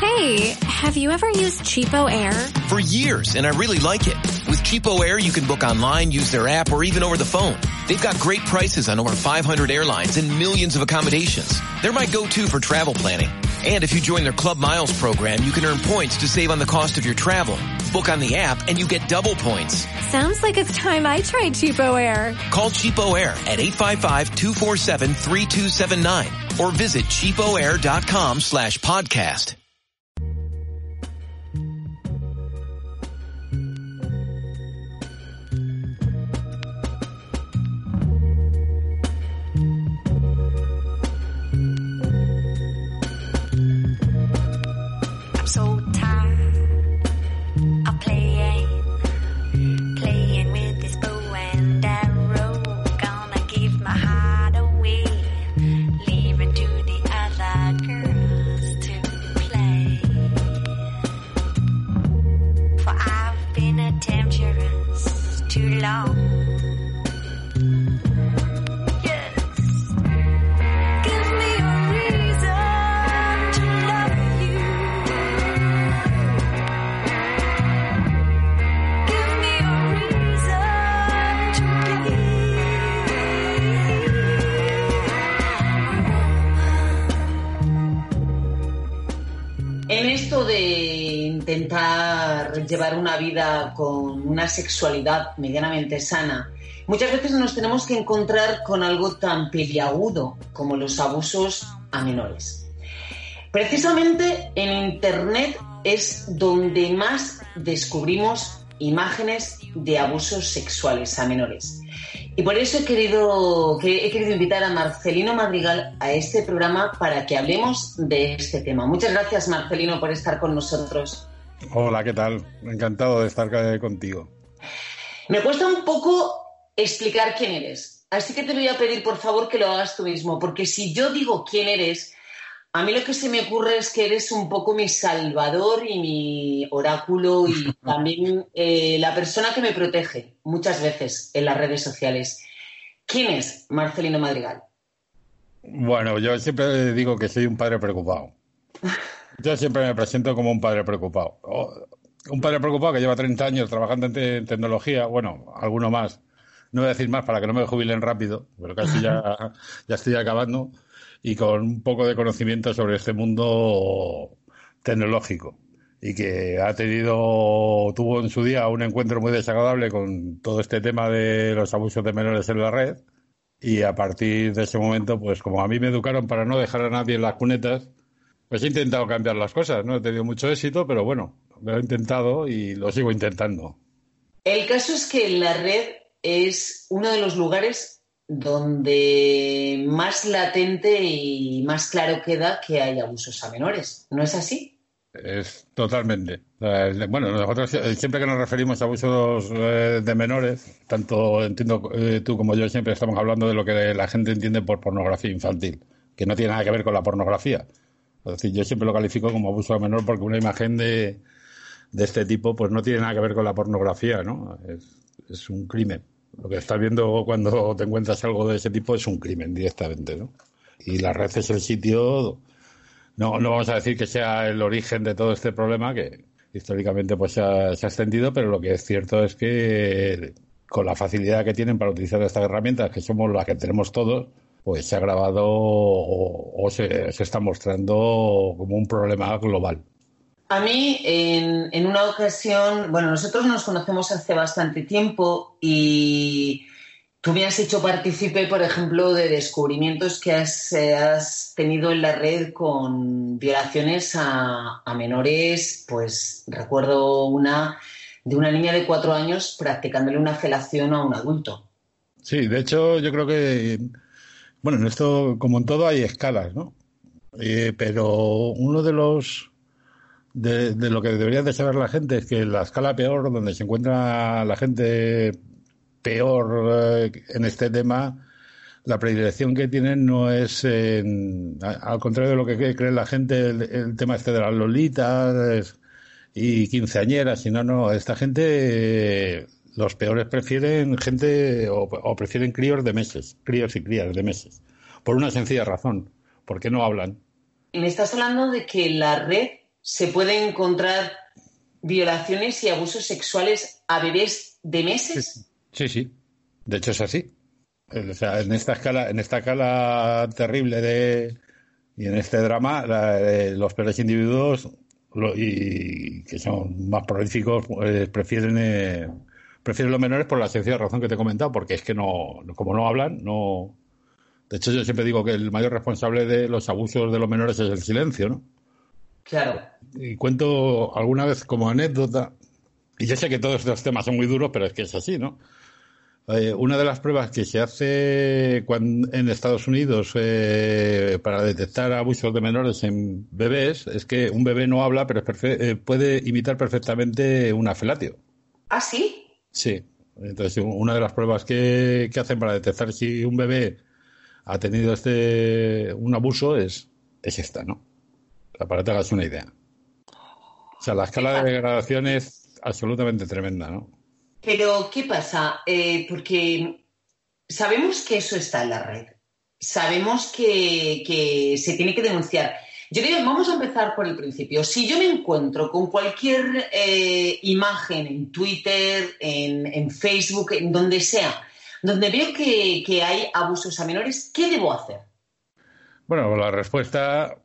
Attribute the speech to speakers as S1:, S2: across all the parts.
S1: Hey, have you ever used Cheapo Air?
S2: For years, and I really like it. With Cheapo Air, you can book online, use their app, or even over the phone. They've got great prices on over 500 airlines and millions of accommodations. They're my go-to for travel planning. And if you join their Club Miles program, you can earn points to save on the cost of your travel. Book on the app and you get double points.
S1: Sounds like it's time I tried Cheapo Air.
S2: Call Cheapo Air at 855-247-3279 or visit cheapoair.com/podcast.
S3: So tired of playing with this bow and arrow. Gonna give my heart away, leaving to the other girls to play. For I've been a temptress too long.
S4: En esto de intentar llevar una vida con una sexualidad medianamente sana, muchas veces nos tenemos que encontrar con algo tan peliagudo como los abusos a menores. Precisamente en Internet es donde más descubrimos imágenes de abusos sexuales a menores. Y por eso he querido invitar a Marcelino Madrigal a este programa para que hablemos de este tema. Muchas gracias, Marcelino, por estar con nosotros.
S5: Hola, ¿qué tal? Encantado de estar contigo.
S4: Me cuesta un poco explicar quién eres, así que te voy a pedir, por favor, que lo hagas tú mismo, porque si yo digo quién eres, a mí lo que se me ocurre es que eres un poco mi salvador y mi oráculo y también la persona que me protege muchas veces en las redes sociales. ¿Quién es Marcelino Madrigal?
S5: Bueno, yo siempre digo que soy un padre preocupado. Yo siempre me presento como un padre preocupado. Un padre preocupado que lleva 30 años trabajando en tecnología, bueno, alguno más. No voy a decir más para que no me jubilen rápido, pero casi ya estoy acabando. Y con un poco de conocimiento sobre este mundo tecnológico y que tuvo en su día un encuentro muy desagradable con todo este tema de los abusos de menores en la red y a partir de ese momento, pues como a mí me educaron para no dejar a nadie en las cunetas, pues he intentado cambiar las cosas. No he tenido mucho éxito, pero bueno, lo he intentado y lo sigo intentando.
S4: El caso es que la red es uno de los lugares donde más latente y más claro queda que hay abusos a menores. ¿No es así?
S5: Es totalmente. Bueno, nosotros siempre que nos referimos a abusos de menores, tanto entiendo tú como yo siempre estamos hablando de lo que la gente entiende por pornografía infantil, que no tiene nada que ver con la pornografía. Es decir, yo siempre lo califico como abuso a menor porque una imagen de este tipo pues no tiene nada que ver con la pornografía, ¿no? Es un crimen. Lo que estás viendo cuando te encuentras algo de ese tipo es un crimen directamente, ¿no? Y la red es el sitio, no vamos a decir que sea el origen de todo este problema, que históricamente pues se ha extendido, pero lo que es cierto es que con la facilidad que tienen para utilizar estas herramientas, que somos las que tenemos todos, pues se ha agravado o se está mostrando como un problema global.
S4: A mí, en una ocasión, bueno, nosotros nos conocemos hace bastante tiempo y tú me has hecho partícipe, por ejemplo, de descubrimientos que has tenido en la red con violaciones a menores. Pues recuerdo una de una niña de 4 años practicándole una felación a un adulto.
S5: Sí, de hecho, yo creo que, bueno, en esto, como en todo, hay escalas, ¿no? Pero uno de lo que debería de saber la gente es que la escala peor, donde se encuentra la gente peor en este tema, la predilección que tienen no es, al contrario de lo que cree la gente, el tema este de las lolitas y quinceañeras, sino no, esta gente, los peores prefieren gente o prefieren críos de meses, críos y crías de meses, por una sencilla razón, ¿por qué no hablan?
S4: Me estás hablando de que la red se pueden encontrar violaciones y abusos sexuales a bebés de meses.
S5: Sí. De hecho es así. O sea, en esta escala terrible y en este drama, los peores individuos y que son más prolíficos prefieren los menores por la sencilla razón que te he comentado, porque es que como no hablan, no. De hecho, yo siempre digo que el mayor responsable de los abusos de los menores es el silencio, ¿no?
S4: Claro.
S5: Y cuento alguna vez como anécdota, y yo sé que todos estos temas son muy duros, pero es que es así, ¿no? Una de las pruebas que se hace en Estados Unidos para detectar abusos de menores en bebés es que un bebé no habla, pero puede imitar perfectamente una felatio.
S4: ¿Ah, sí?
S5: Sí. Entonces, una de las pruebas que hacen para detectar si un bebé ha tenido un abuso es esta, ¿no? Para que te hagas una idea. O sea, la escala de degradación es absolutamente tremenda, ¿no?
S4: Pero, ¿qué pasa? Porque sabemos que eso está en la red. Sabemos que se tiene que denunciar. Yo digo, vamos a empezar por el principio. Si yo me encuentro con cualquier imagen en Twitter, en Facebook, en donde sea, donde veo que hay abusos a menores, ¿qué debo hacer?
S5: Bueno, la respuesta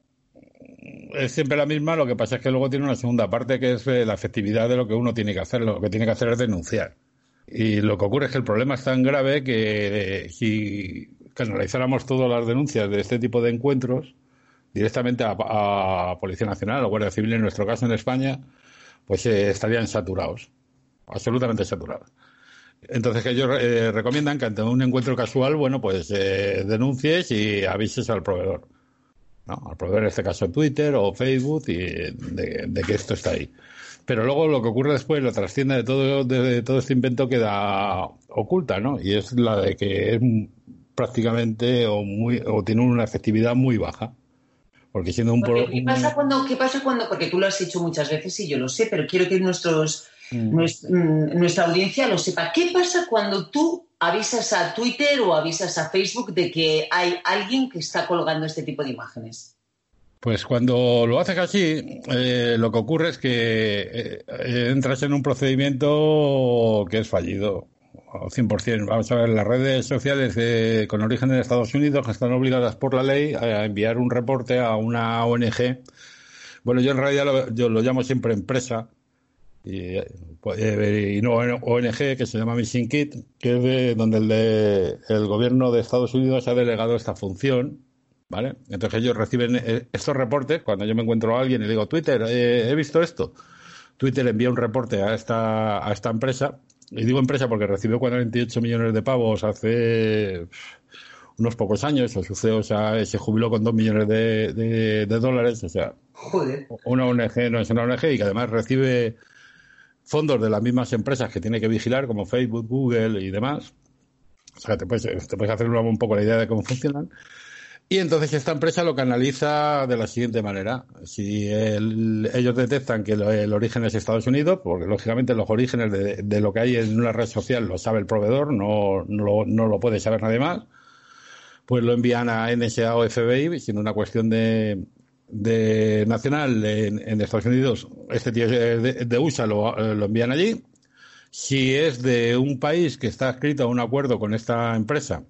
S5: es siempre la misma, lo que pasa es que luego tiene una segunda parte que es la efectividad de lo que uno tiene que hacer. Lo que tiene que hacer es denunciar. Y lo que ocurre es que el problema es tan grave que si canalizáramos todas las denuncias de este tipo de encuentros directamente a Policía Nacional o Guardia Civil, en nuestro caso en España, pues estarían saturados, absolutamente saturados. Entonces que ellos recomiendan que ante un encuentro casual, bueno, pues denuncies y avises al proveedor, ¿no? Al proveedor, en este caso Twitter o Facebook, y de que esto está ahí. Pero luego lo que ocurre después, la trascienda de todo este invento queda oculta, ¿no? Y es la de que es prácticamente o tiene una efectividad muy baja. Porque siendo
S4: ¿Qué pasa cuando, porque tú lo has hecho muchas veces y yo lo sé, pero quiero que nuestra audiencia lo sepa. ¿Qué pasa cuando tú avisas a Twitter o avisas a Facebook de que hay alguien que está colgando este tipo de imágenes?
S5: Pues cuando lo haces así, lo que ocurre es que entras en un procedimiento que es fallido, 100%. Vamos a ver, las redes sociales con origen en Estados Unidos están obligadas por la ley a enviar un reporte a una ONG. Bueno, yo en realidad yo lo llamo siempre empresa y no ONG, que se llama Missing Kit, que es de donde el gobierno de Estados Unidos ha delegado esta función. ¿Vale? Entonces ellos reciben estos reportes. Cuando yo me encuentro a alguien y le digo, Twitter, he visto esto, Twitter envía un reporte a esta empresa, y digo empresa porque recibió 48 millones de pavos hace unos pocos años, se jubiló con 2 millones de dólares, o sea,
S4: joder.
S5: Una ONG no es una ONG y que además recibe fondos de las mismas empresas que tiene que vigilar, como Facebook, Google y demás. O sea, te puedes hacer un poco la idea de cómo funcionan. Y entonces esta empresa lo canaliza de la siguiente manera. Si ellos detectan que el origen es Estados Unidos, porque lógicamente los orígenes de lo que hay en una red social lo sabe el proveedor, no lo puede saber nadie más, pues lo envían a NSA o FBI, siendo una cuestión de nacional en Estados Unidos. Este tío de USA lo envían allí. Si es de un país que está adscrito a un acuerdo con esta empresa,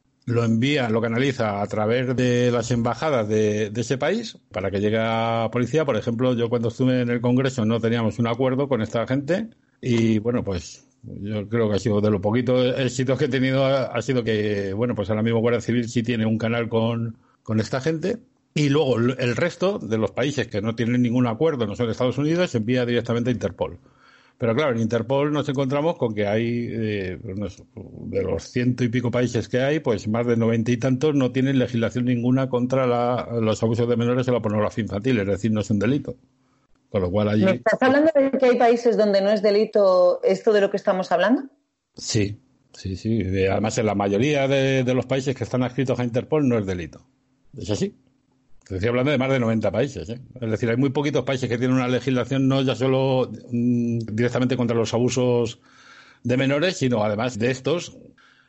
S5: lo canaliza a través de las embajadas de ese país para que llegue a policía. Por ejemplo, yo cuando estuve en el Congreso no teníamos un acuerdo con esta gente y, bueno, pues yo creo que ha sido de los poquitos éxitos que he tenido ha sido que, bueno, pues ahora mismo Guardia Civil sí tiene un canal con esta gente. Y luego el resto de los países que no tienen ningún acuerdo, no son Estados Unidos, se envía directamente a Interpol. Pero claro, en Interpol nos encontramos con que hay, de los 100 y pico países que hay, pues más de 90 y tantos no tienen legislación ninguna contra los abusos de menores o la pornografía infantil, es decir, no es un delito. Con lo cual allí...
S6: ¿Me estás hablando de que hay países donde no es delito esto de lo que estamos hablando?
S5: Sí. Además, en la mayoría de los países que están adscritos a Interpol no es delito. Es así. Estoy hablando de más de 90 países, ¿eh? Es decir, hay muy poquitos países que tienen una legislación no ya solo directamente contra los abusos de menores, sino además de estos,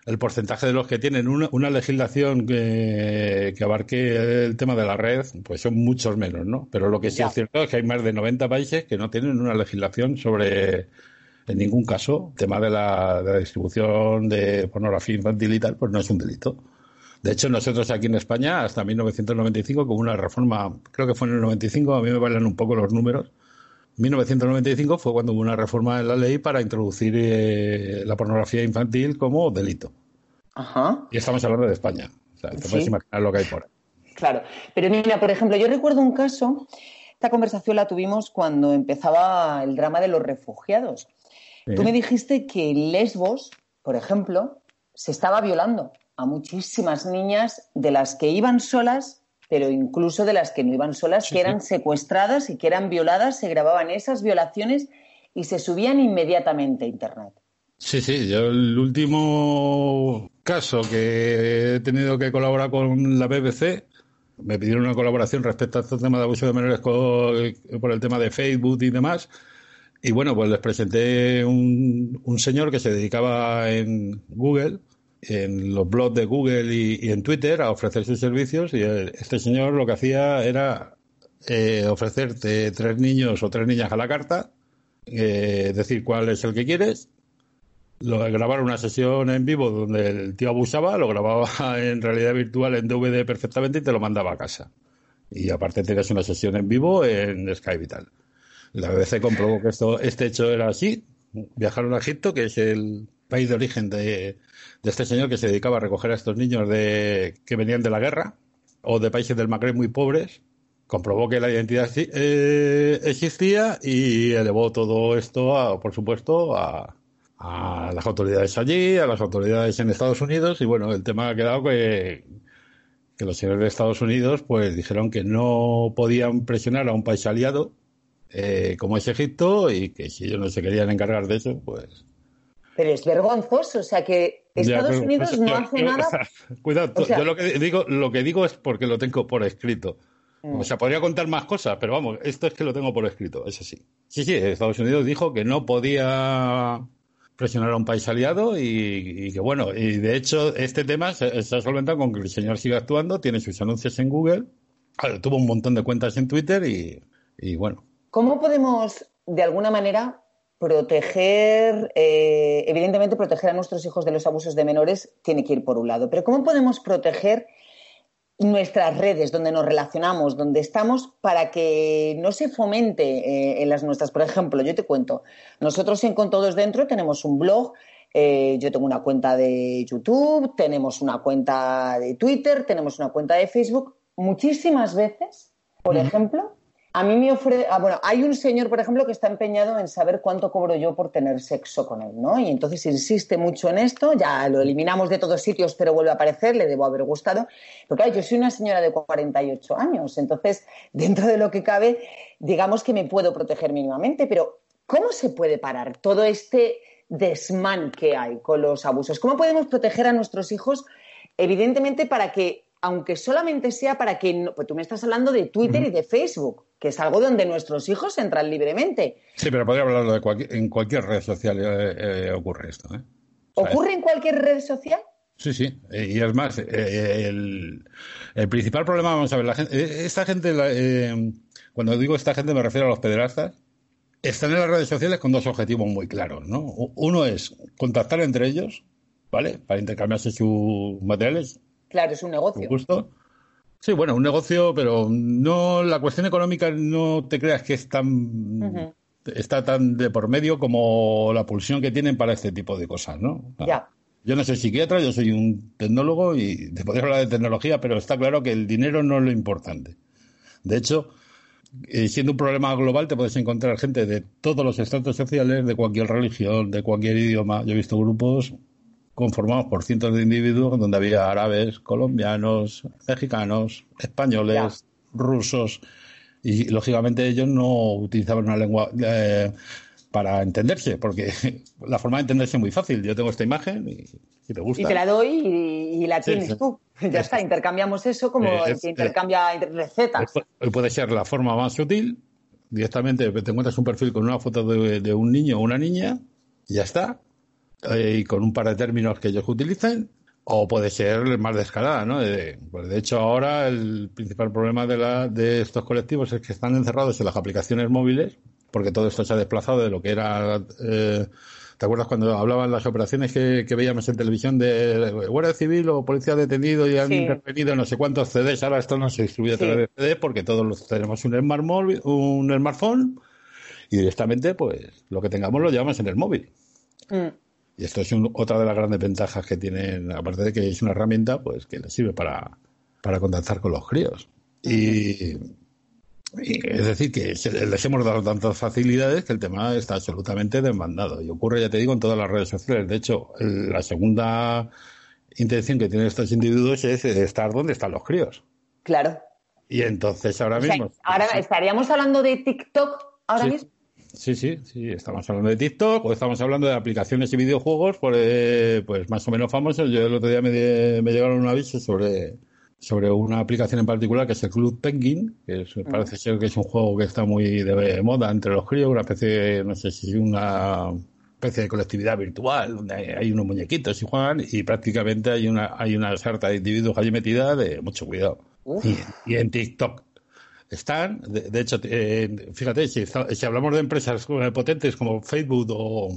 S5: el porcentaje de los que tienen una legislación que abarque el tema de la red, pues son muchos menos, ¿no? Pero lo que sí es cierto es que hay más de 90 países que no tienen una legislación sobre, en ningún caso, el tema de la distribución de pornografía infantil y tal, pues no es un delito. De hecho, nosotros aquí en España, hasta 1995, con una reforma, creo que fue en el 95, a mí me bailan un poco los números, 1995 fue cuando hubo una reforma en la ley para introducir la pornografía infantil como delito.
S6: Ajá.
S5: Y estamos hablando de España. O sea, te puedes imaginar lo que hay por ahí.
S6: Claro. Pero mira, por ejemplo, yo recuerdo un caso, esta conversación la tuvimos cuando empezaba el drama de los refugiados. Sí. Tú me dijiste que en Lesbos, por ejemplo, se estaba violando a muchísimas niñas de las que iban solas, pero incluso de las que no iban solas, que eran secuestradas y que eran violadas, se grababan esas violaciones y se subían inmediatamente a Internet.
S5: Sí, yo el último caso que he tenido que colaborar con la BBC, me pidieron una colaboración respecto a este tema de abuso de menores por el tema de Facebook y demás, y bueno, pues les presenté un señor que se dedicaba en Google, en los blogs de Google y en Twitter a ofrecer sus servicios, y este señor lo que hacía era ofrecerte 3 niños o 3 niñas a la carta, decir cuál es el que quieres, grabar una sesión en vivo donde el tío abusaba, lo grababa en realidad virtual en DVD perfectamente y te lo mandaba a casa. Y aparte tenías una sesión en vivo en Skype y tal. La BBC comprobó que este hecho era así. Viajaron a Egipto, que es el país de origen de este señor que se dedicaba a recoger a estos niños que venían de la guerra o de países del Magreb muy pobres. Comprobó que la identidad existía y elevó todo esto, por supuesto, a las autoridades allí, a las autoridades en Estados Unidos, y bueno, el tema ha quedado que los señores de Estados Unidos pues dijeron que no podían presionar a un país aliado como es Egipto, y que si ellos no se querían encargar de eso, pues...
S6: Pero es vergonzoso, o sea que Estados Unidos no hace nada...
S5: Cuidado, yo lo que digo es porque lo tengo por escrito. O sea, podría contar más cosas, pero vamos, esto es que lo tengo por escrito, eso sí. Sí, Estados Unidos dijo que no podía presionar a un país aliado y que bueno, y de hecho este tema se ha solventado con que el señor sigue actuando, tiene sus anuncios en Google, tuvo un montón de cuentas en Twitter y bueno.
S6: ¿Cómo podemos, de alguna manera, proteger, evidentemente proteger a nuestros hijos de los abusos de menores tiene que ir por un lado, pero cómo podemos proteger nuestras redes, donde nos relacionamos, donde estamos, para que no se fomente en las nuestras? Por ejemplo, yo te cuento, nosotros en Con Todos Dentro tenemos un blog, yo tengo una cuenta de YouTube, tenemos una cuenta de Twitter, tenemos una cuenta de Facebook. Muchísimas veces, por ejemplo, a mí me ofrece... hay un señor, por ejemplo, que está empeñado en saber cuánto cobro yo por tener sexo con él, ¿no? Y entonces insiste mucho en esto, ya lo eliminamos de todos sitios, pero vuelve a aparecer, le debo haber gustado. Pero claro, yo soy una señora de 48 años, entonces, dentro de lo que cabe, digamos que me puedo proteger mínimamente, pero ¿cómo se puede parar todo este desmán que hay con los abusos? ¿Cómo podemos proteger a nuestros hijos, evidentemente, para que, aunque solamente sea para que... No, pues tú me estás hablando de Twitter y de Facebook, que es algo donde nuestros hijos entran libremente.
S5: Sí, pero podría hablarlo en cualquier red social ocurre esto, ¿eh?
S6: ¿Ocurre en cualquier red social?
S5: Sí. Y es más, el principal problema, vamos a ver, esta gente, cuando digo esta gente me refiero a los pederastas, están en las redes sociales con 2 objetivos muy claros, ¿no? Uno es contactar entre ellos, ¿vale? Para intercambiarse sus materiales.
S6: Claro, es un negocio.
S5: ¿Gusto? Sí, bueno, un negocio, pero no, la cuestión económica no te creas que es tan está tan de por medio como la pulsión que tienen para este tipo de cosas, ¿no?
S6: Ya.
S5: Yo no soy psiquiatra, yo soy un tecnólogo y te podría hablar de tecnología, pero está claro que el dinero no es lo importante. De hecho, siendo un problema global, te puedes encontrar gente de todos los estratos sociales, de cualquier religión, de cualquier idioma. Yo he visto grupos conformados por cientos de individuos donde había árabes, colombianos, mexicanos, españoles, rusos, y lógicamente ellos no utilizaban una lengua para entenderse, porque la forma de entenderse es muy fácil. Yo tengo esta imagen y te gusta.
S6: Y te la doy y la tienes tú. Ya está, intercambiamos eso como el que intercambia recetas.
S5: Puede ser la forma más sutil. Directamente te encuentras un perfil con una foto de un niño o una niña y ya está. y con un par de términos que ellos utilizan, o puede ser más descarada, ¿no? Pues de hecho, ahora el principal problema de estos colectivos es que están encerrados en las aplicaciones móviles, porque todo esto se ha desplazado de lo que era... ¿te acuerdas cuando hablaban las operaciones que veíamos en televisión de Guardia Civil o Policía detenido y han intervenido no sé cuántos CDs? Ahora esto no se distribuye a través de CD porque todos tenemos un smartphone y directamente pues lo que tengamos lo llevamos en el móvil. Y esto es otra de las grandes ventajas que tienen, aparte de que es una herramienta pues que les sirve para contactar con los críos. Y es decir, que les hemos dado tantas facilidades que el tema está absolutamente demandado. Y ocurre, ya te digo, en todas las redes sociales. De hecho, la segunda intención que tienen estos individuos es estar donde están los críos.
S6: Claro.
S5: Y entonces ahora mismo...
S6: Ahora estaríamos hablando de TikTok ahora mismo.
S5: Sí, estamos hablando de TikTok o estamos hablando de aplicaciones y videojuegos pues más o menos famosos. Yo el otro día me llegaron un aviso sobre una aplicación en particular que es el Club Penguin, que parece ser que es un juego que está muy de moda entre los críos, una especie, no sé si una especie de colectividad virtual donde hay unos muñequitos y juegan y prácticamente hay una sarta de individuos allí metida de mucho cuidado. Y en TikTok están, de hecho, fíjate, si hablamos de empresas potentes como Facebook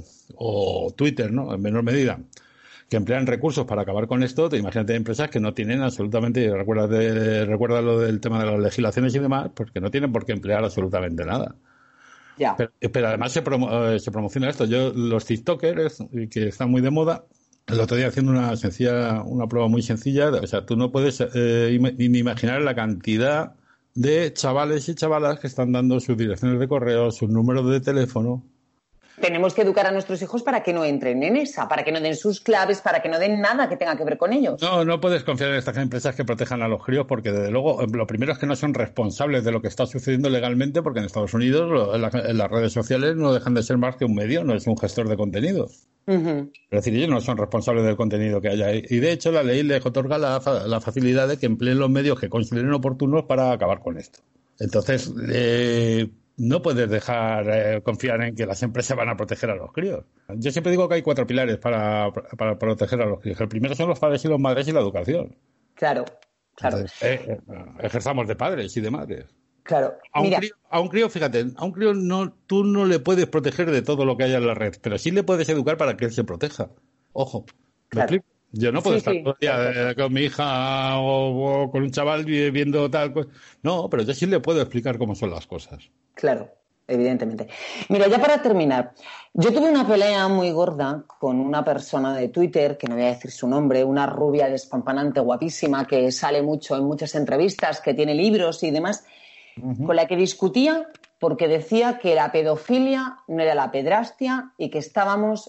S5: o Twitter, ¿no? En menor medida, que emplean recursos para acabar con esto, te imagínate empresas que no tienen absolutamente, recuerda lo del tema de las legislaciones y demás, pues que no tienen por qué emplear absolutamente nada.
S6: Ya.
S5: Pero además se promociona esto. Los TikTokers, que están muy de moda, el otro día haciendo una prueba muy sencilla, o sea, tú no puedes ni imaginar la cantidad de chavales y chavalas que están dando sus direcciones de correo, sus números de teléfono.
S6: Tenemos que educar a nuestros hijos para que no entren en esa, para que no den sus claves, para que no den nada que tenga que ver con ellos.
S5: No puedes confiar en estas empresas que protejan a los críos porque, desde luego, lo primero es que no son responsables de lo que está sucediendo legalmente porque en Estados Unidos en las redes sociales no dejan de ser más que un medio, no es un gestor de contenidos. Es decir, ellos no son responsables del contenido que haya. Y, de hecho, la ley les otorga la facilidad de que empleen los medios que consideren oportunos para acabar con esto. Entonces, no puedes dejar confiar en que las empresas van a proteger a los críos. Yo siempre digo que hay 4 pilares para proteger a los críos. El primero son los padres y las madres y la educación.
S6: Claro.
S5: Entonces, ejerzamos de padres y de madres.
S6: Claro.
S5: A un crío, fíjate, tú no le puedes proteger de todo lo que haya en la red, pero sí le puedes educar para que él se proteja. Ojo, ¿me explico? Yo no puedo estar todo el día con mi hija o con un chaval viendo tal cosa. No, pero yo sí le puedo explicar cómo son las cosas.
S6: Claro, evidentemente. Mira, ya para terminar, yo tuve una pelea muy gorda con una persona de Twitter, que no voy a decir su nombre, una rubia despampanante, guapísima, que sale mucho en muchas entrevistas, que tiene libros y demás, con la que discutía porque decía que la pedofilia no era la pedrastia y que estábamos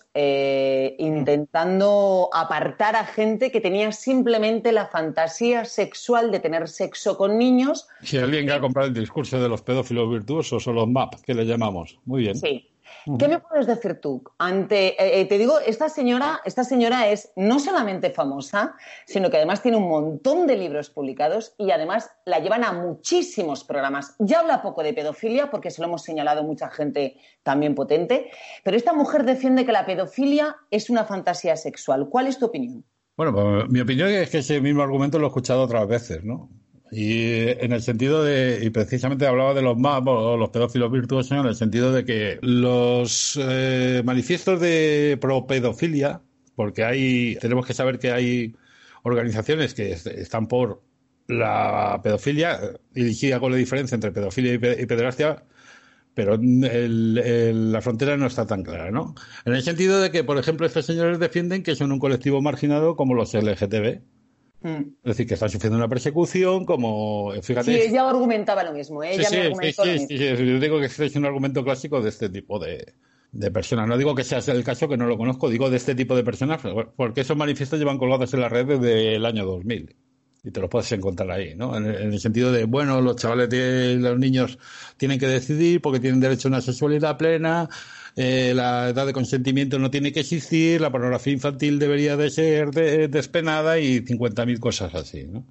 S6: intentando apartar a gente que tenía simplemente la fantasía sexual de tener sexo con niños.
S5: Si alguien que ha comprado el discurso de los pedófilos virtuosos o los MAP, que le llamamos. Muy bien.
S6: Sí. ¿Qué me puedes decir tú? Te digo, esta señora es no solamente famosa, sino que además tiene un montón de libros publicados y además la llevan a muchísimos programas. Ya habla poco de pedofilia porque se lo hemos señalado mucha gente también potente, pero esta mujer defiende que la pedofilia es una fantasía sexual. ¿Cuál es tu opinión?
S5: Bueno, pues mi opinión es que ese mismo argumento lo he escuchado otras veces, ¿no? Y en el sentido y precisamente hablaba de los MAP o los pedófilos virtuosos, en el sentido de que los manifiestos de propedofilia, porque tenemos que saber que hay organizaciones que están por la pedofilia, dirigida con la diferencia entre pedofilia y pederastia, pero la frontera no está tan clara, ¿no? En el sentido de que, por ejemplo, estos señores defienden que son un colectivo marginado como los LGTB. Es decir, que están sufriendo una persecución, como, fíjate...
S6: Sí, ella argumentaba lo mismo, ella me argumentó lo mismo.
S5: Sí, yo digo que este es un argumento clásico de este tipo de personas. No digo que sea el caso, que no lo conozco, digo de este tipo de personas, porque esos manifiestos llevan colgados en la red desde el año 2000. Y te los puedes encontrar ahí, ¿no? En el sentido de, bueno, los chavales, los niños tienen que decidir porque tienen derecho a una sexualidad plena, la edad de consentimiento no tiene que existir, la pornografía infantil debería de ser despenada y 50.000 cosas así, ¿no?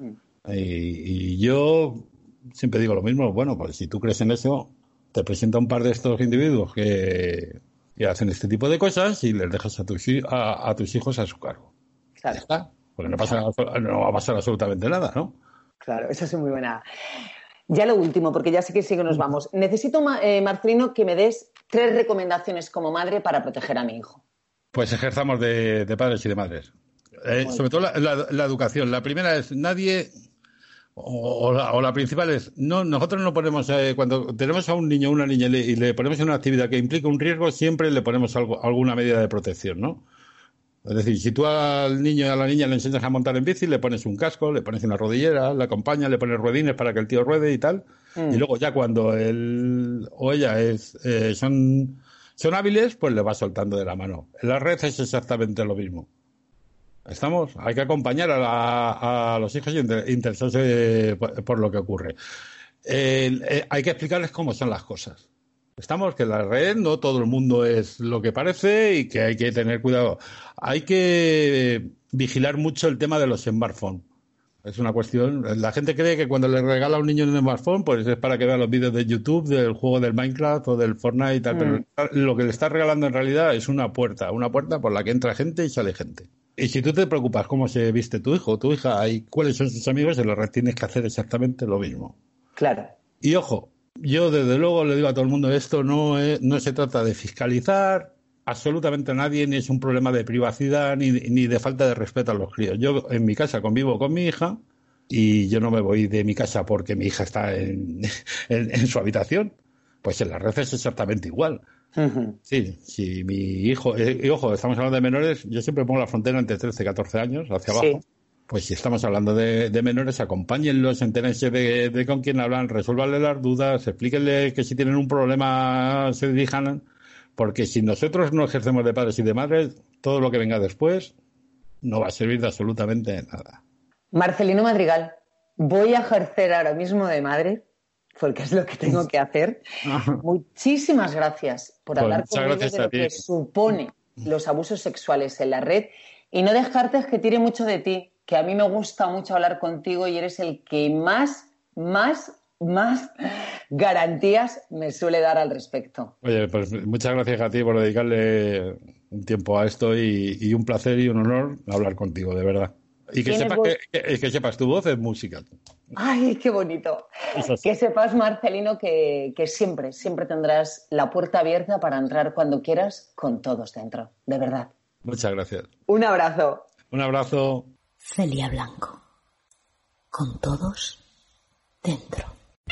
S5: Y yo siempre digo lo mismo, bueno, pues si tú crees en eso, te presenta un par de estos individuos que y hacen este tipo de cosas y les dejas a tus hijos a su cargo.
S6: Claro.
S5: Ya está. Porque no va a pasar absolutamente nada, ¿no?
S6: Claro, esa es muy buena. Ya lo último, porque ya sé que sí que nos vamos. Necesito, Marcelino, que me des 3 recomendaciones como madre para proteger a mi hijo.
S5: Pues ejerzamos de padres y de madres. Sobre todo la educación. La primera es nadie, o la principal es, no, nosotros no ponemos, cuando tenemos a un niño o una niña y le ponemos una actividad que implica un riesgo, siempre le ponemos alguna medida de protección, ¿no? Es decir, si tú al niño y a la niña le enseñas a montar en bici, le pones un casco, le pones una rodillera, le acompañas, le pones ruedines para que el tío ruede y tal. Y luego ya cuando él o ella son hábiles, pues le vas soltando de la mano. En la red es exactamente lo mismo. ¿Estamos? Hay que acompañar a los hijos y interesarse por lo que ocurre. Hay que explicarles cómo son las cosas. Estamos, que en la red no todo el mundo es lo que parece y que hay que tener cuidado. Hay que vigilar mucho el tema de los smartphones. Es una cuestión. La gente cree que cuando le regala a un niño un smartphone, pues es para que vea los vídeos de YouTube, del juego del Minecraft o del Fortnite y tal. Pero lo que le está regalando en realidad es una puerta por la que entra gente y sale gente. Y si tú te preocupas cómo se viste tu hijo o tu hija y cuáles son sus amigos, en la red tienes que hacer exactamente lo mismo.
S6: Claro.
S5: Y ojo, yo desde luego le digo a todo el mundo, esto no se trata de fiscalizar absolutamente a nadie, ni es un problema de privacidad, ni de falta de respeto a los críos. Yo en mi casa convivo con mi hija y yo no me voy de mi casa porque mi hija está en su habitación. Pues en la red es exactamente igual. Uh-huh. Sí, si mi hijo, y ojo, estamos hablando de menores, yo siempre pongo la frontera entre 13 y 14 años, hacia abajo. Sí. Pues si estamos hablando de menores, acompáñenlos, entérense de con quién hablan, resuélvanle las dudas, explíquenle que si tienen un problema se dirijan, porque si nosotros no ejercemos de padres y de madres, todo lo que venga después no va a servir de absolutamente nada.
S6: Marcelino Madrigal, voy a ejercer ahora mismo de madre, porque es lo que tengo que hacer. Muchísimas gracias por hablar conmigo de lo que supone los abusos sexuales en la red y no dejarte que tire mucho de ti, que a mí me gusta mucho hablar contigo y eres el que más garantías me suele dar al respecto.
S5: Oye, pues muchas gracias a ti por dedicarle un tiempo a esto y un placer y un honor hablar contigo, de verdad. Y que sepas, tu voz es música.
S6: ¡Ay, qué bonito! Que sepas, Marcelino, que siempre tendrás la puerta abierta para entrar cuando quieras con todos dentro, de verdad.
S5: Muchas gracias.
S6: Un abrazo.
S5: Un abrazo.
S7: Celia Blanco. Con todos dentro.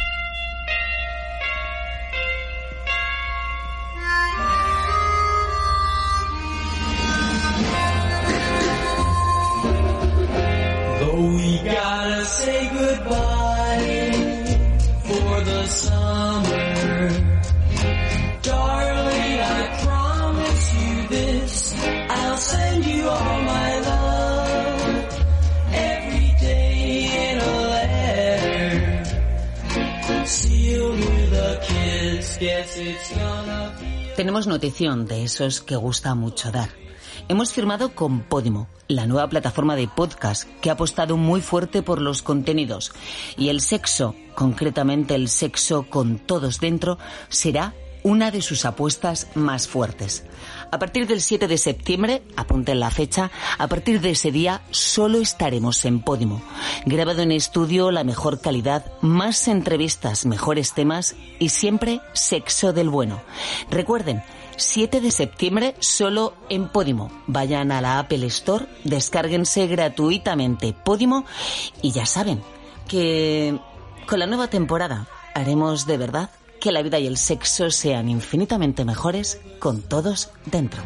S8: We gotta say goodbye for the summer. Darling, I promise you this. I'll send you all my love every day in a letter, sealed with a kiss. Guess it's gonna be...
S7: Tenemos notición de esos que gusta mucho dar. Hemos firmado con Podimo, la nueva plataforma de podcast que ha apostado muy fuerte por los contenidos. Y el sexo, concretamente el sexo con todos dentro, será una de sus apuestas más fuertes. A partir del 7 de septiembre, apunten la fecha, a partir de ese día solo estaremos en Podimo. Grabado en estudio, la mejor calidad, más entrevistas, mejores temas y siempre sexo del bueno. Recuerden, 7 de septiembre solo en Podimo. Vayan a la Apple Store, descárguense gratuitamente Podimo y ya saben que con la nueva temporada haremos de verdad que la vida y el sexo sean infinitamente mejores con todos dentro.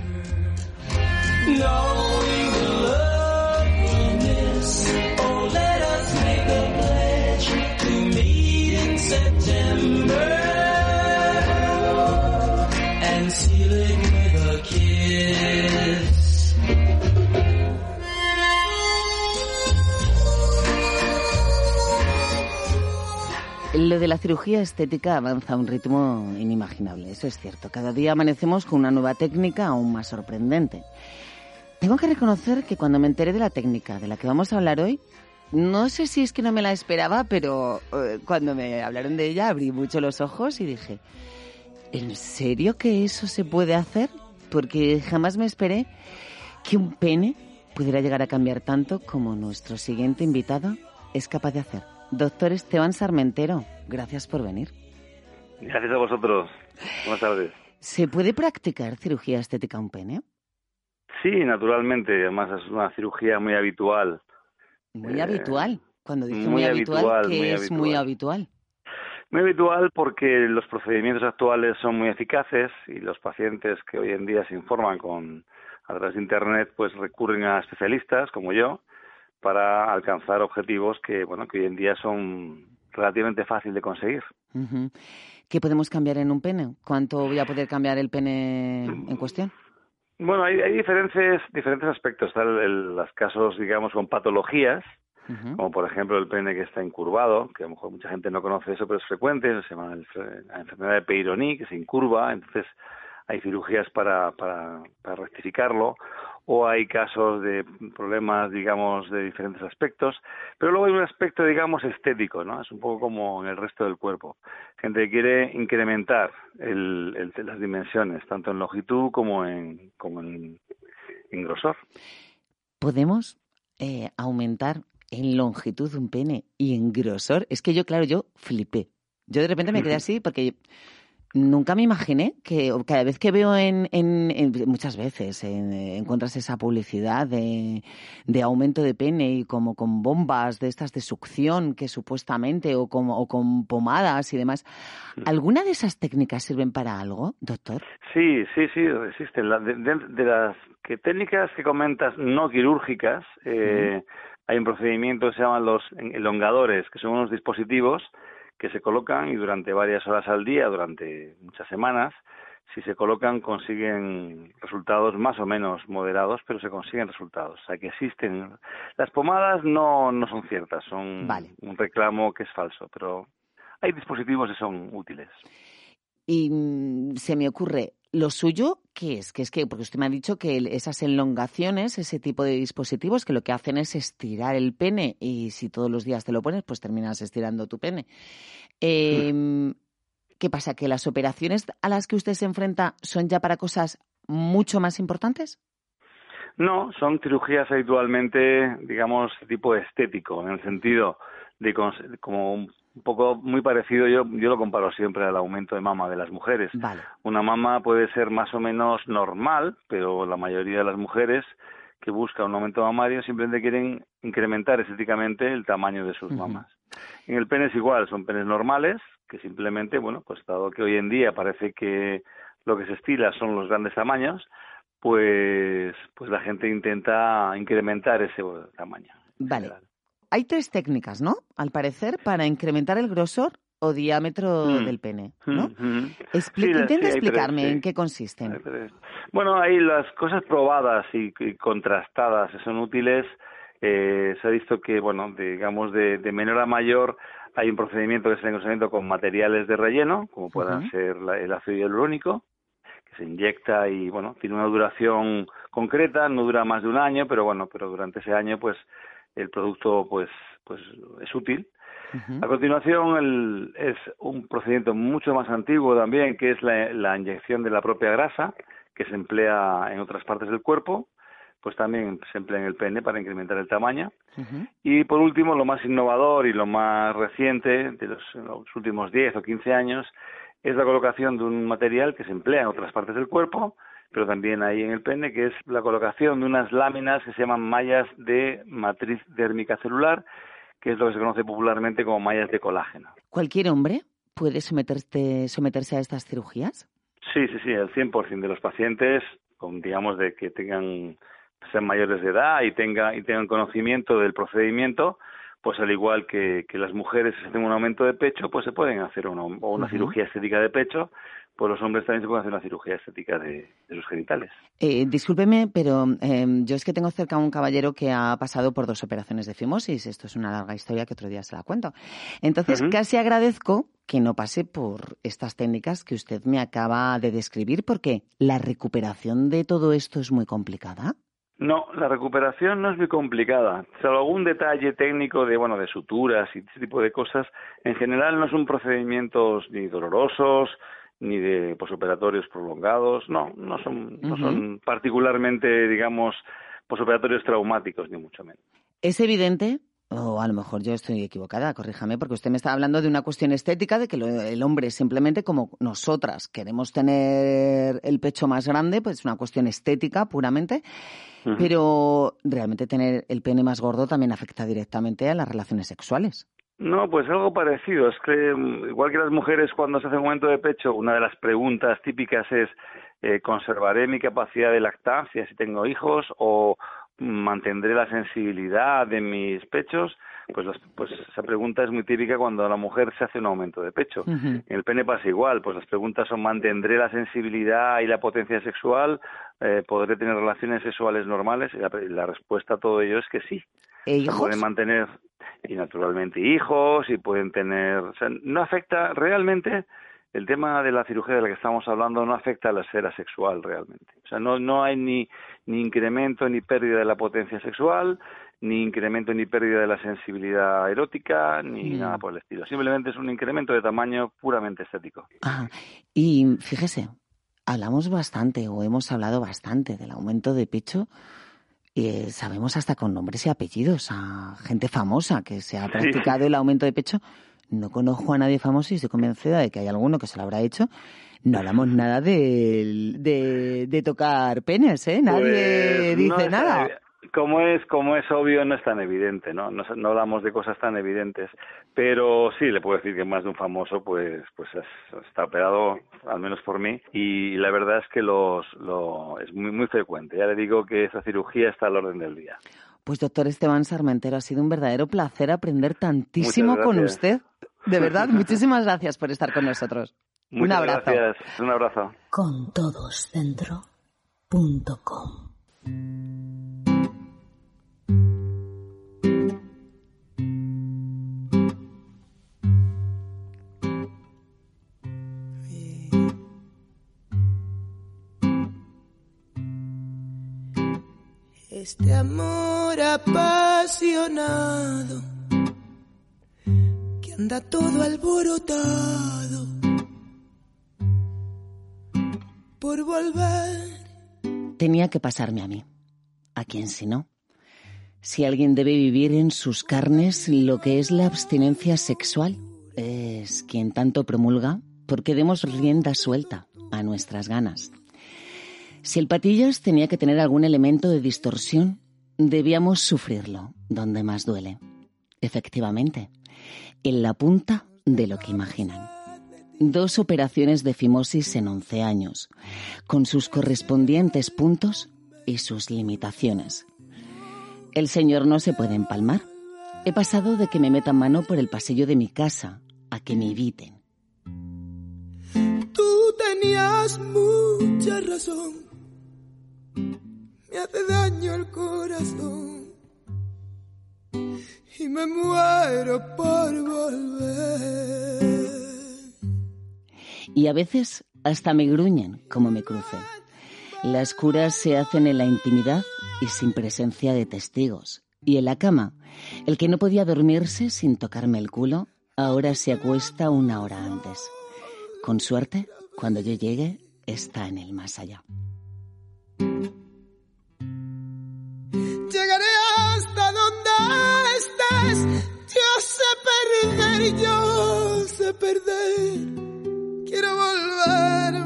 S7: Lo de la cirugía estética avanza a un ritmo inimaginable, eso es cierto. Cada día amanecemos con una nueva técnica aún más sorprendente. Tengo que reconocer que cuando me enteré de la técnica de la que vamos a hablar hoy, no sé si es que no me la esperaba, pero cuando me hablaron de ella abrí mucho los ojos y dije, ¿en serio que eso se puede hacer? porque jamás me esperé que un pene pudiera llegar a cambiar tanto como nuestro siguiente invitado es capaz de hacer. Doctor Esteban Sarmentero, gracias por venir.
S9: Gracias a vosotros. Buenas tardes.
S7: ¿Se puede practicar cirugía estética a un pene?
S9: Sí, naturalmente. Además es una cirugía muy habitual.
S7: Muy habitual. Cuando dice muy habitual, ¿qué es muy habitual?
S9: Muy habitual porque los procedimientos actuales son muy eficaces y los pacientes que hoy en día se informan a través de Internet pues recurren a especialistas como yo para alcanzar objetivos que hoy en día son relativamente fáciles de conseguir.
S7: Uh-huh. ¿Qué podemos cambiar en un pene? ¿Cuánto voy a poder cambiar el pene en cuestión?
S9: Bueno, hay diferentes aspectos. Están los casos, digamos, con patologías, uh-huh, como por ejemplo el pene que está incurvado, que a lo mejor mucha gente no conoce eso, pero es frecuente, se llama la enfermedad de Peyronie, que se incurva, entonces hay cirugías para rectificarlo, o hay casos de problemas, digamos, de diferentes aspectos, pero luego hay un aspecto, digamos, estético, ¿no? Es un poco como en el resto del cuerpo. Gente que quiere incrementar las dimensiones, tanto en longitud como en grosor.
S7: ¿Podemos aumentar en longitud un pene y en grosor? Es que yo flipé. Yo de repente me quedé así porque nunca me imaginé que cada vez que veo muchas veces encuentras esa publicidad de aumento de pene y como con bombas de estas de succión que supuestamente o con pomadas y demás. ¿Alguna de esas técnicas sirven para algo, doctor?
S9: Sí, existen. De las técnicas que comentas no quirúrgicas, hay un procedimiento que se llaman los elongadores, que son unos dispositivos que se colocan y durante varias horas al día, durante muchas semanas, si se colocan consiguen resultados más o menos moderados, pero se consiguen resultados. O sea que existen. Las pomadas no son ciertas, son un reclamo que es falso, pero hay dispositivos que son útiles.
S7: Y se me ocurre, ¿lo suyo qué es? Porque usted me ha dicho que esas elongaciones, ese tipo de dispositivos, que lo que hacen es estirar el pene y si todos los días te lo pones, pues terminas estirando tu pene. ¿Qué pasa? ¿Que las operaciones a las que usted se enfrenta son ya para cosas mucho más importantes?
S9: No, son cirugías habitualmente, digamos, de tipo estético, en el sentido de como un poco muy parecido, yo lo comparo siempre al aumento de mama de las mujeres.
S7: Vale.
S9: Una mama puede ser más o menos normal, pero la mayoría de las mujeres que buscan un aumento mamario simplemente quieren incrementar estéticamente el tamaño de sus mamas. En el pene es igual, son penes normales, que simplemente, pues dado que hoy en día parece que lo que se estila son los grandes tamaños, pues la gente intenta incrementar ese tamaño.
S7: Vale. Hay 3 técnicas, ¿no? Al parecer, para incrementar el grosor o diámetro del pene, ¿no? Intenta explicarme en qué consisten.
S9: Bueno, hay las cosas probadas y contrastadas que son útiles. Se ha visto que, digamos, de menor a mayor hay un procedimiento que es el engrosamiento con materiales de relleno, como puedan ser el ácido hialurónico, que se inyecta y, tiene una duración concreta, no dura más de un año, pero durante ese año, pues, el producto pues es útil. A continuación es un procedimiento mucho más antiguo también, que es la inyección de la propia grasa, que se emplea en otras partes del cuerpo, pues también se emplea en el pene para incrementar el tamaño. Y por último, lo más innovador y lo más reciente de los últimos 10 o 15 años es la colocación de un material que se emplea en otras partes del cuerpo, pero también ahí en el pene, que es la colocación de unas láminas que se llaman mallas de matriz dérmica celular, que es lo que se conoce popularmente como mallas de colágeno.
S7: ¿Cualquier hombre puede someterse a estas cirugías?
S9: Sí, el 100% de los pacientes, digamos, de que sean mayores de edad y tengan conocimiento del procedimiento, pues al igual que las mujeres que tienen un aumento de pecho, pues se pueden hacer una cirugía estética de pecho, pues los hombres también se pueden hacer una cirugía estética de sus genitales.
S7: Discúlpeme, pero yo es que tengo cerca a un caballero que ha pasado por 2 operaciones de fimosis. Esto es una larga historia que otro día se la cuento. Entonces, casi agradezco que no pase por estas técnicas que usted me acaba de describir, porque la recuperación de todo esto es muy complicada.
S9: No, la recuperación no es muy complicada. Salvo algún detalle técnico de suturas y ese tipo de cosas, en general no son procedimientos ni dolorosos, ni de posoperatorios prolongados, no son particularmente, digamos, posoperatorios traumáticos, ni mucho menos.
S7: Es evidente, o a lo mejor yo estoy equivocada, corríjame, porque usted me está hablando de una cuestión estética, de que el hombre simplemente, como nosotras queremos tener el pecho más grande, pues es una cuestión estética puramente, pero realmente tener el pene más gordo también afecta directamente a las relaciones sexuales.
S9: No, pues algo parecido. Es que igual que las mujeres cuando se hace un aumento de pecho, una de las preguntas típicas es ¿conservaré mi capacidad de lactancia si tengo hijos o mantendré la sensibilidad de mis pechos? Pues esa pregunta es muy típica cuando la mujer se hace un aumento de pecho. En el pene pasa igual, pues las preguntas son ¿mantendré la sensibilidad y la potencia sexual? ¿Podré tener relaciones sexuales normales? Y la respuesta a todo ello es que sí.
S7: ¿Hijos?
S9: Se pueden mantener, y naturalmente hijos, y pueden tener... O sea, no afecta realmente, el tema de la cirugía de la que estamos hablando no afecta a la esfera sexual realmente. O sea, no hay ni incremento ni pérdida de la potencia sexual, ni incremento ni pérdida de la sensibilidad erótica, ni nada por el estilo. Simplemente es un incremento de tamaño puramente estético.
S7: Ajá. Y fíjese, hemos hablado bastante del aumento de pecho. Sabemos hasta con nombres y apellidos a gente famosa que se ha practicado el aumento de pecho. No conozco a nadie famoso y estoy convencida de que hay alguno que se lo habrá hecho. No hablamos nada de tocar penes, ¿eh? Nadie dice nada.
S9: Como es obvio, no es tan evidente, ¿no? No hablamos de cosas tan evidentes, pero sí le puedo decir que más de un famoso pues está operado, al menos por mí, y la verdad es que es muy muy frecuente. Ya le digo que esa cirugía está al orden del día.
S7: Pues doctor Esteban Sarmentero, ha sido un verdadero placer aprender tantísimo con usted. De verdad, muchísimas gracias por estar con nosotros. Un abrazo.
S9: Gracias, un abrazo.
S10: Contodosdentro.com.
S8: Este amor apasionado que anda todo alborotado por volver.
S7: Tenía que pasarme a mí. ¿A quién si no? Si alguien debe vivir en sus carnes lo que es la abstinencia sexual, es quien tanto promulga porque demos rienda suelta a nuestras ganas. Si el patillas tenía que tener algún elemento de distorsión, debíamos sufrirlo donde más duele. Efectivamente, en la punta de lo que imaginan. 2 operaciones de fimosis en 11 años, con sus correspondientes puntos y sus limitaciones. El señor no se puede empalmar. He pasado de que me metan mano por el pasillo de mi casa a que me eviten.
S8: Tú tenías mucha razón. Me hace daño el corazón y me muero por volver.
S7: Y a veces hasta me gruñen como me cruce. Las curas se hacen en la intimidad y sin presencia de testigos. Y en la cama, el que no podía dormirse sin tocarme el culo, ahora se acuesta 1 hora antes. Con suerte, cuando yo llegue, está en el más allá.
S8: Llegaré hasta donde estés. Yo sé perder. Quiero volver.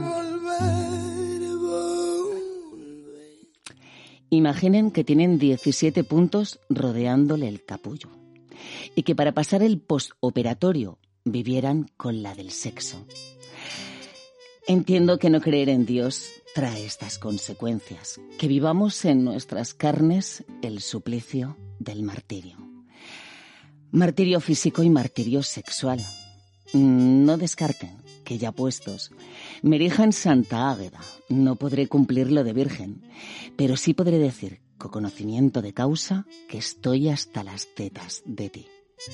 S7: Imaginen que tienen 17 puntos rodeándole el capullo y que para pasar el postoperatorio vivieran con la del sexo. Entiendo que no creer en Dios trae estas consecuencias, que vivamos en nuestras carnes el suplicio del martirio. Martirio físico y martirio sexual. No descarten que ya puestos me erijan Santa Águeda. No podré cumplir lo de virgen, pero sí podré decir, con conocimiento de causa, que estoy hasta las tetas de ti.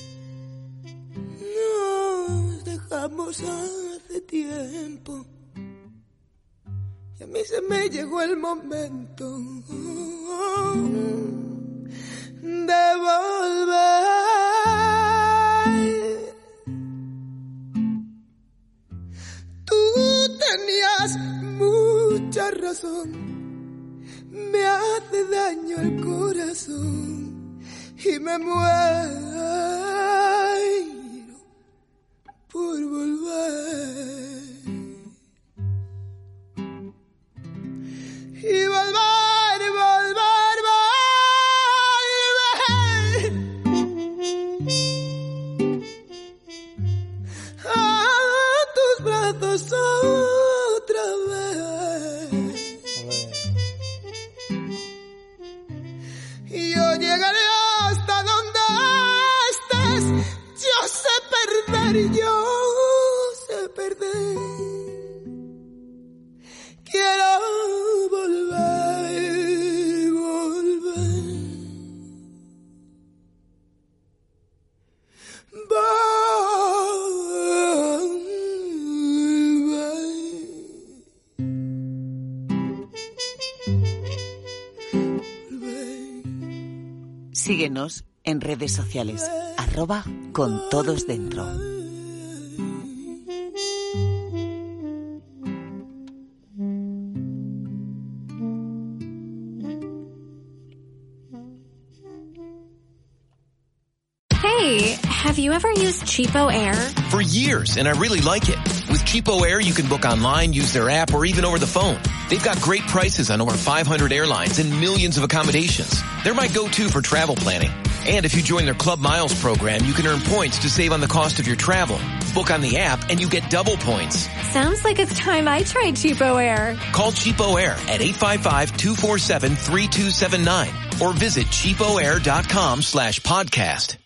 S8: Nos dejamos hace tiempo y a mí se me llegó el momento de volver. Tú
S10: la razón, me hace daño el corazón y me muero por volver. Y volver, volver, volver a tus brazos otra vez. Y yo llegaré hasta donde estés. Yo sé perder, yo sé perder. Quiero volver, volver.
S7: Síguenos en redes sociales, @contodosdentro.
S1: Hey, have you ever used Cheapo Air?
S2: For years, and I really like it. With Cheapo Air, you can book online, use their app, or even over the phone. They've got great prices on over 500 airlines and millions of accommodations. They're my go-to for travel planning. And if you join their Club Miles program, you can earn points to save on the cost of your travel. Book on the app and you get double points.
S1: Sounds like it's time I tried Cheapo Air.
S2: Call Cheapo Air at 855-247-3279 or visit cheapoair.com/podcast.